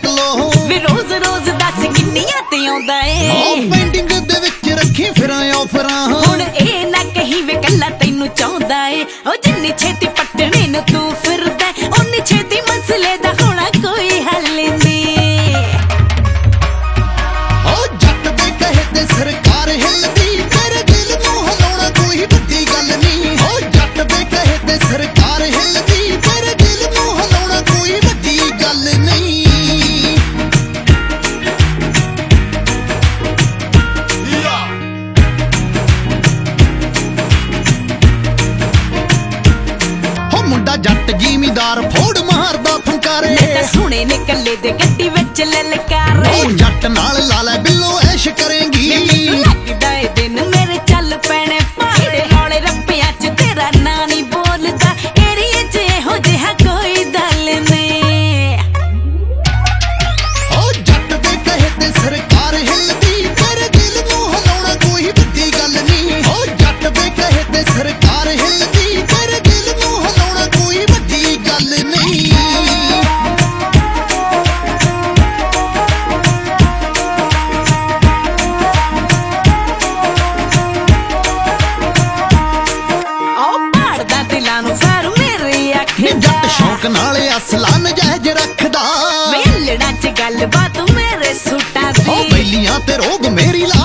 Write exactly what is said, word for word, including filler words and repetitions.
लो वे रोज रोज दस किन्नियां ते आउंदा ए पेंडिंग दे विच रखी फिरां ऑफरां हुण ए ना कही वे कल्ला तैनू चाहुंदा ए ओ जिन्नी छेती पटणे नू तू फिरदा उन्नी छेती मसले दा होना कोई हल नहीं ओ जट दे कहे ते सरकार हिलदी तेरे दिल नू हिलाउणा कोई वड्डी गल नहीं ओ जट दे कहे ते सरकार हिलदी तेरे दिल नू हिलाउणा कोई वड्डी गल नहीं मुंडा जट जिमीदार फोड़ मारदा फंकारे सोने ने कल्ले दे गड्डी विच ललकारे जट नाल ला लै बिल्लो ऐश करेंगी लगदा ए दिन मेरे चल पैणे पाड़े हौले रप्पियां च तेरा नां नहीं बोलदा एरिया च हो जिहा कोई दल नहीं ओ जट दे कहे ते सरकार हिलदी तेरे दिल नू हिलाउणा कोई वड्डी गल नहीं ओ जट दे कहे ते सरकार हिलदी तेरे दिल नू हिलाउणा कोई वड्डी गल नहीं जट शौक नाल असला नजायज रखदा वेलड़ा च गल बात मेरे सूटा दी ओ बेलियां ते रोग मेरी